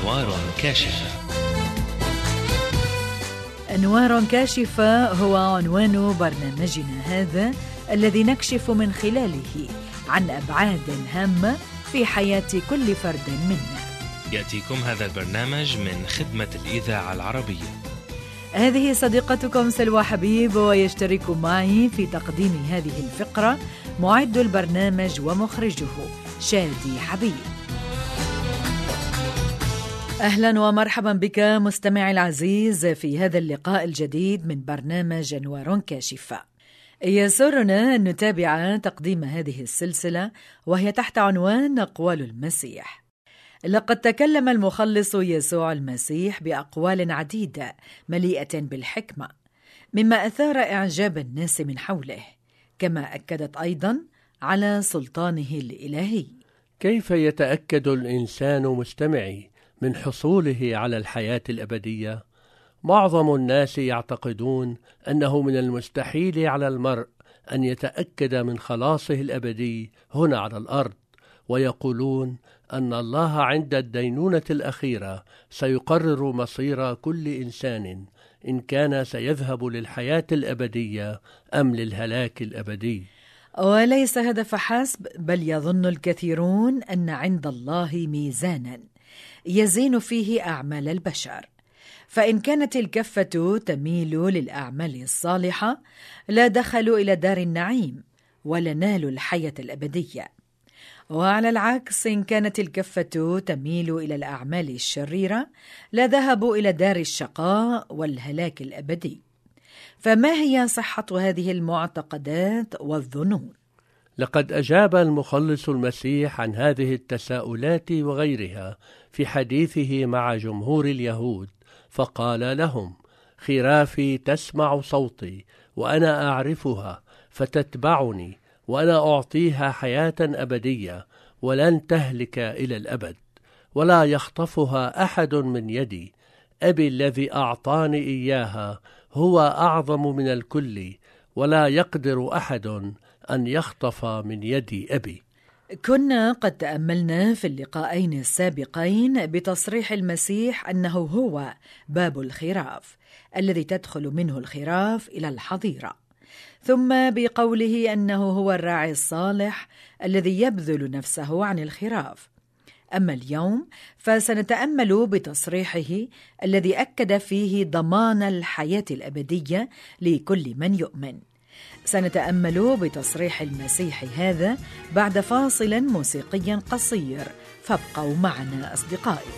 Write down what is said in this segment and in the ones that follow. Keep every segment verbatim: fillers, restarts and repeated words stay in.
أنوار كاشفة. أنوار كاشفة هو عنوان برنامجنا هذا، الذي نكشف من خلاله عن أبعاد هامة في حياة كل فرد منا. يأتيكم هذا البرنامج من خدمة الإذاعة العربية. هذه صديقتكم سلوى حبيب، ويشترك معي في تقديم هذه الفقرة معد البرنامج ومخرجه شادي حبيب. أهلا ومرحبا بك مستمعي العزيز في هذا اللقاء الجديد من برنامج أنوار كاشفة. يسرنا أن نتابع تقديم هذه السلسلة وهي تحت عنوان أقوال المسيح. لقد تكلم المخلص يسوع المسيح بأقوال عديدة مليئة بالحكمة، مما أثار إعجاب الناس من حوله، كما أكدت أيضا على سلطانه الإلهي. كيف يتأكد الإنسان مستمعي من حصوله على الحياة الأبدية؟ معظم الناس يعتقدون أنه من المستحيل على المرء أن يتأكد من خلاصه الأبدي هنا على الأرض، ويقولون أن الله عند الدينونة الأخيرة سيقرر مصير كل إنسان إن كان سيذهب للحياة الأبدية أم للهلاك الأبدي. وليس هذا فحسب، بل يظن الكثيرون أن عند الله ميزانا يزين فيه أعمال البشر، فإن كانت الكفة تميل للأعمال الصالحة لا دخلوا إلى دار النعيم ولا نالوا الحياة الأبدية، وعلى العكس إن كانت الكفة تميل إلى الأعمال الشريرة لا ذهبوا إلى دار الشقاء والهلاك الأبدي. فما هي صحة هذه المعتقدات والظنون؟ لقد أجاب المخلص المسيح عن هذه التساؤلات وغيرها في حديثه مع جمهور اليهود، فقال لهم: خرافي تسمع صوتي وأنا أعرفها فتتبعني، وأنا أعطيها حياة أبدية ولن تهلك إلى الأبد، ولا يخطفها أحد من يدي. أبي الذي أعطاني إياها هو أعظم من الكل، ولا يقدر أحد أن يخطف من يد أبي. كنا قد تأملنا في اللقاءين السابقين بتصريح المسيح أنه هو باب الخراف الذي تدخل منه الخراف إلى الحظيرة، ثم بقوله أنه هو الراعي الصالح الذي يبذل نفسه عن الخراف. أما اليوم فسنتأمل بتصريحه الذي أكد فيه ضمان الحياة الأبدية لكل من يؤمن. سنتأمل بتصريح المسيح هذا بعد فاصل موسيقي قصير، فابقوا معنا أصدقائي.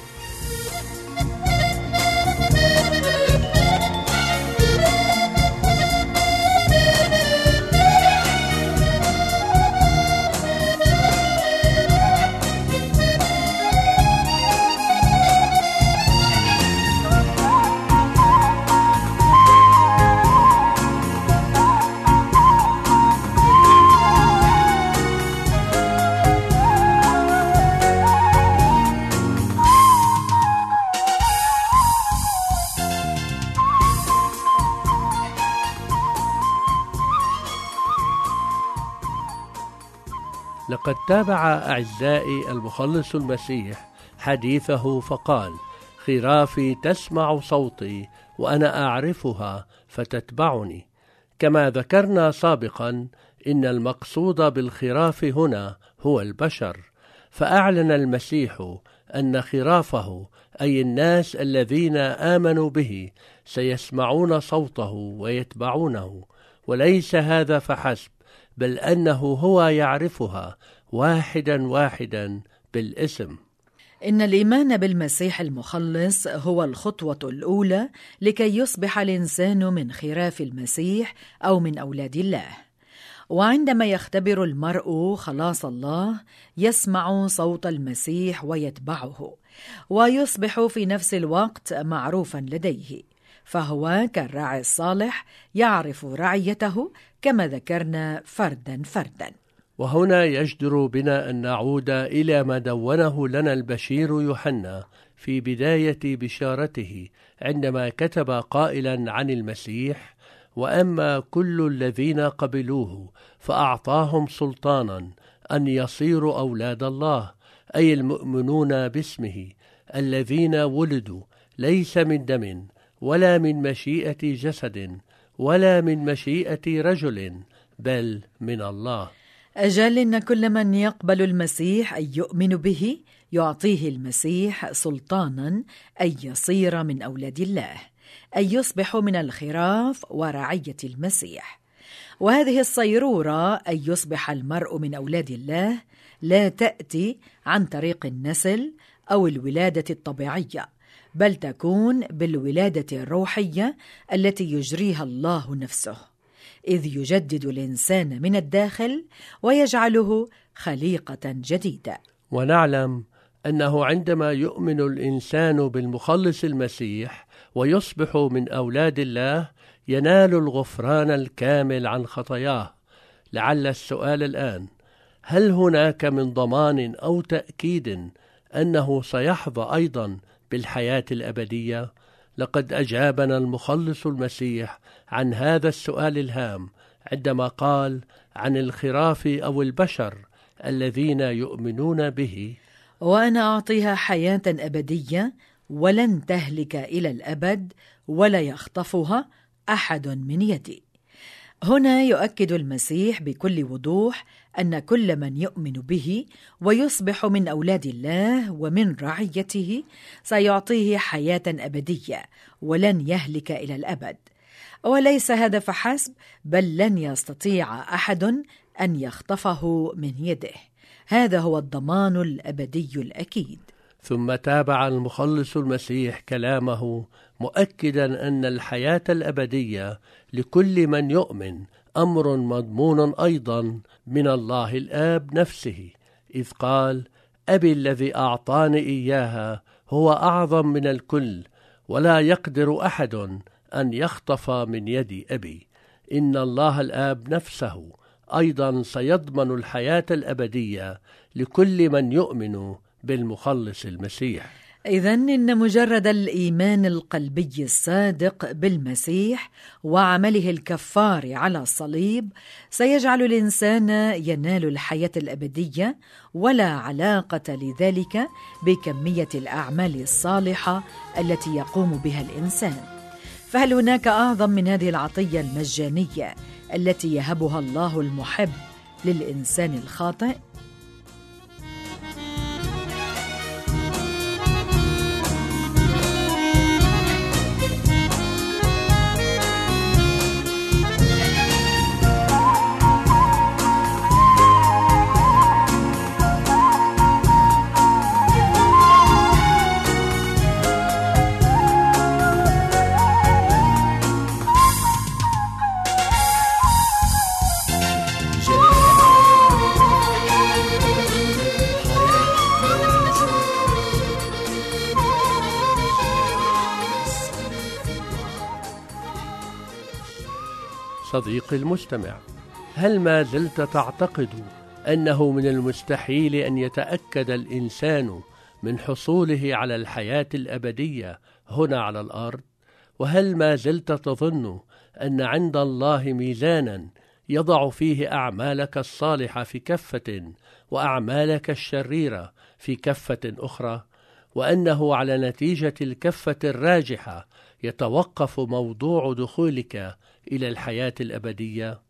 لقد تابع أعزائي المخلص المسيح حديثه فقال: خرافي تسمع صوتي وأنا أعرفها فتتبعني. كما ذكرنا سابقا، إن المقصود بالخراف هنا هو البشر، فأعلن المسيح أن خرافه أي الناس الذين آمنوا به سيسمعون صوته ويتبعونه، وليس هذا فحسب، بل أنه هو يعرفها واحدا واحدا بالاسم. إن الإيمان بالمسيح المخلص هو الخطوة الأولى لكي يصبح الإنسان من خراف المسيح أو من أولاد الله. وعندما يختبر المرء خلاص الله يسمع صوت المسيح ويتبعه، ويصبح في نفس الوقت معروفا لديه، فهو كالراعي الصالح يعرف رعيته كما ذكرنا فردا فردا. وهنا يجدر بنا أن نعود إلى ما دونه لنا البشير يوحنا في بداية بشارته، عندما كتب قائلا عن المسيح: وأما كل الذين قبلوه فأعطاهم سلطانا أن يصيروا أولاد الله، أي المؤمنون باسمه، الذين ولدوا ليس من دم ولا من مشيئة جسد ولا من مشيئة رجل بل من الله. أجل إن كل من يقبل المسيح أن يؤمن به يعطيه المسيح سلطانا أن يصير من أولاد الله، أن يصبح من الخراف ورعية المسيح. وهذه الصيرورة أن يصبح المرء من أولاد الله لا تأتي عن طريق النسل أو الولادة الطبيعية، بل تكون بالولادة الروحية التي يجريها الله نفسه، إذ يجدد الإنسان من الداخل ويجعله خليقة جديدة. ونعلم أنه عندما يؤمن الإنسان بالمخلص المسيح ويصبح من أولاد الله ينال الغفران الكامل عن خطاياه. لعل السؤال الآن: هل هناك من ضمان أو تأكيد أنه سيحظى أيضا بالحياة الأبدية؟ لقد أجابنا المخلص المسيح عن هذا السؤال الهام عندما قال عن الخراف أو البشر الذين يؤمنون به: وأنا أعطيها حياة أبدية ولن تهلك إلى الأبد ولا يخطفها أحد من يدي. هنا يؤكد المسيح بكل وضوح أن كل من يؤمن به ويصبح من أولاد الله ومن رعيته سيعطيه حياة أبدية ولن يهلك إلى الأبد. وليس هذا فحسب، بل لن يستطيع أحد أن يخطفه من يده. هذا هو الضمان الأبدي الأكيد. ثم تابع المخلص المسيح كلامه مؤكدا أن الحياة الأبدية لكل من يؤمن أمر مضمون أيضا من الله الآب نفسه، إذ قال: أبي الذي أعطاني إياها هو أعظم من الكل، ولا يقدر أحد أن يخطف من يد أبي. إن الله الآب نفسه أيضا سيضمن الحياة الأبدية لكل من يؤمن بالمخلص المسيح. إذن إن مجرد الإيمان القلبي الصادق بالمسيح وعمله الكفار على الصليب سيجعل الإنسان ينال الحياة الأبدية، ولا علاقة لذلك بكمية الأعمال الصالحة التي يقوم بها الإنسان. فهل هناك أعظم من هذه العطية المجانية التي يهبها الله المحب للإنسان الخاطئ؟ صديقي المستمع، هل ما زلت تعتقد أنه من المستحيل أن يتأكد الإنسان من حصوله على الحياة الأبدية هنا على الأرض؟ وهل ما زلت تظن أن عند الله ميزانا يضع فيه أعمالك الصالحة في كفة وأعمالك الشريرة في كفة أخرى، وأنه على نتيجة الكفة الراجحة يتوقف موضوع دخولك إلى الحياة الأبدية؟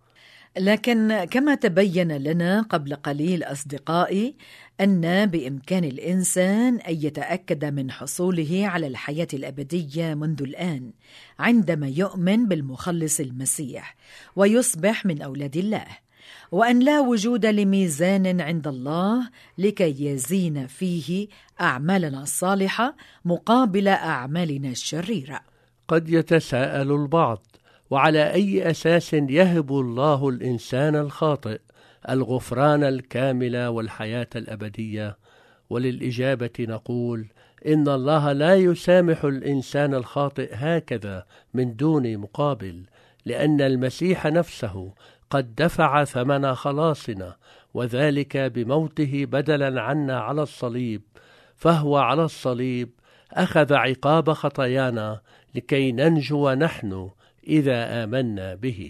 لكن كما تبين لنا قبل قليل أصدقائي أن بإمكان الإنسان أن يتأكد من حصوله على الحياة الأبدية منذ الآن عندما يؤمن بالمخلص المسيح ويصبح من أولاد الله، وأن لا وجود لميزان عند الله لكي يزين فيه أعمالنا الصالحة مقابل أعمالنا الشريرة. قد يتساءل البعض: وعلى أي أساس يهب الله الإنسان الخاطئ الغفران الكامل والحياة الأبدية؟ وللإجابة نقول: إن الله لا يسامح الإنسان الخاطئ هكذا من دون مقابل، لأن المسيح نفسه قد دفع ثمن خلاصنا، وذلك بموته بدلا عنا على الصليب. فهو على الصليب أخذ عقاب خطايانا لكي ننجو نحن إذا آمنا به.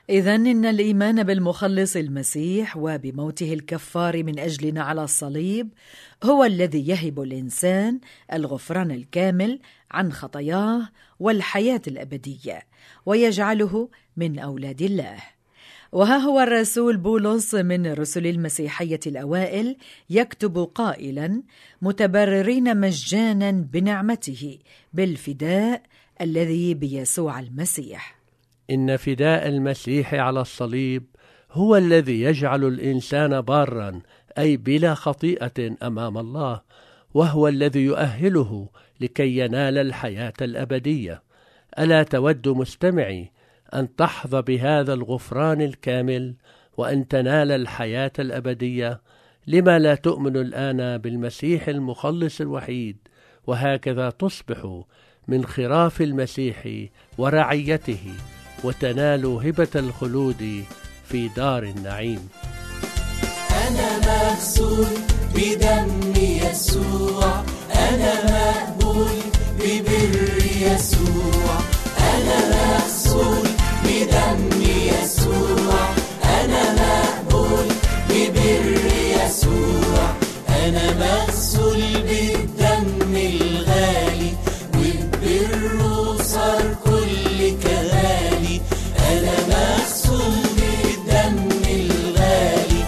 إذن إن الإيمان بالمخلص المسيح وبموته الكفار من أجلنا على الصليب هو الذي يهب الإنسان الغفران الكامل عن خطاياه والحياة الأبدية، ويجعله من أولاد الله. وها هو الرسول بولس من رسل المسيحية الأوائل يكتب قائلا: متبررين مجانا بنعمته بالفداء الذي بيسوع المسيح. إن فداء المسيح على الصليب هو الذي يجعل الإنسان بارا، أي بلا خطيئة أمام الله، وهو الذي يؤهله لكي ينال الحياة الأبدية. ألا تود مستمعي أن تحظى بهذا الغفران الكامل وأن تنال الحياة الأبدية؟ لما لا تؤمن الآن بالمسيح المخلص الوحيد، وهكذا تصبح من خراف المسيح ورعيته، وتنال هبة الخلود في دار النعيم. أنا مغسول بدم يسوع، أنا مقبول ببر يسوع، أنا مغسول بدم يسوع، أنا مقبول ببر يسوع، أنا مغسول بالدم الغالي وببره صار كل كمالي، أنا مغسول بالدم الغالي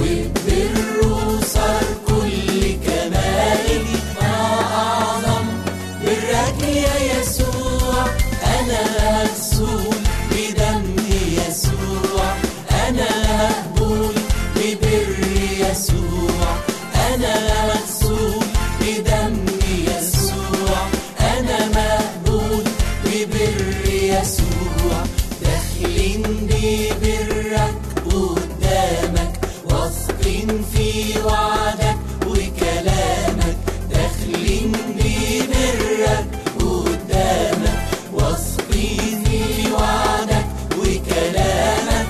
وببره صار كل كمالي. ما أعظم برك يا يسوع، أنا مغسول بدم يسوع، أنا مقبول ببر يسوع، أنا مغسول بدم يسوع، أنا مقبول ببر يسوع. داخلين ببرك قدامك، واثقين في وعدك وكلامك، داخلين ببرك قدامك، واثقين في وعدك وكلامك.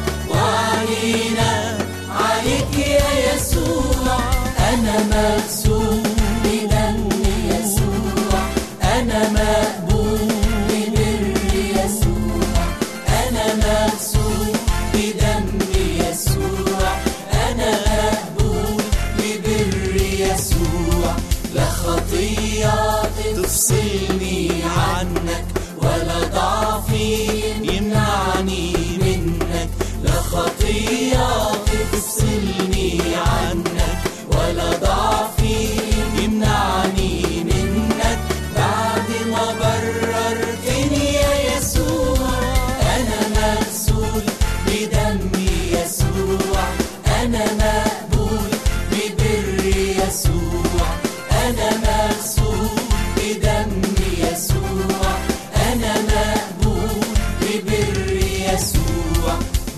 وعلينا عليك يا يسوع، أنا مغسول بدم يسوع، أنا مقبول ببر يسوع، أنا مغسول بدم يسوع، أنا مقبول ببر يسوع. لا خطية تفصلني عنك، ولا ضعفي يمنعني منك، لا خطية تفصلني عنك، ولا ضعفي يمنعني منك. بعد ما بررتني يا يسوع، أنا مغسول بدم يسوع، أنا مقبول ببر يسوع، أنا مغسول بدم يسوع، أنا مقبول ببر يسوع.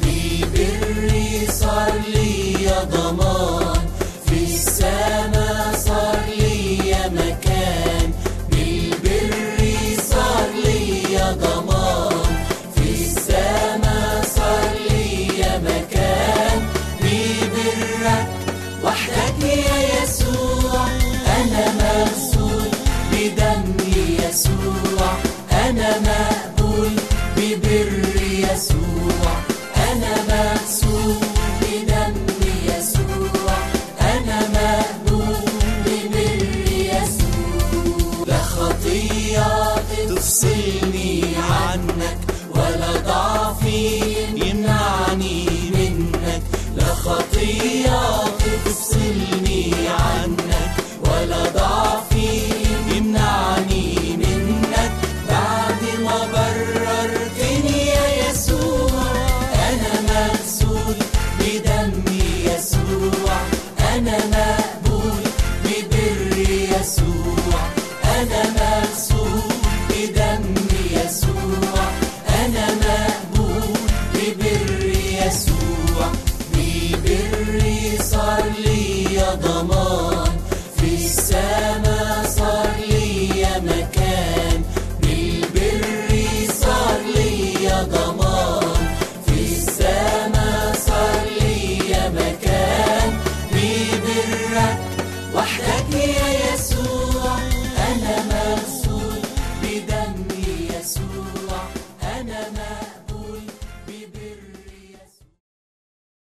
ببر صار لي ضمان، في السما صار لي مكان، بالبر صار لي ضمان، في السما صار لي مكان. ببرك وحدك يا يسوع، أنا مغسول بدم يسوع، أنا مقبول ببر يسوع، أنا مغسول بدم يسوع، أنا مقبول ببر يسوع. لا خطية تفصلني عنك، ولا ضعفي يمنعني منك، لا خطية تفصلني عنك، ولا ضعفي يمنعني منك. بعد ما بررتني يا يسوع، أنا مغسول بدم يسوع، أنا مقبول ببر يسوع، أنا مغسول بدم يسوع، أنا مقبول ببر يسوع. ببر صار لي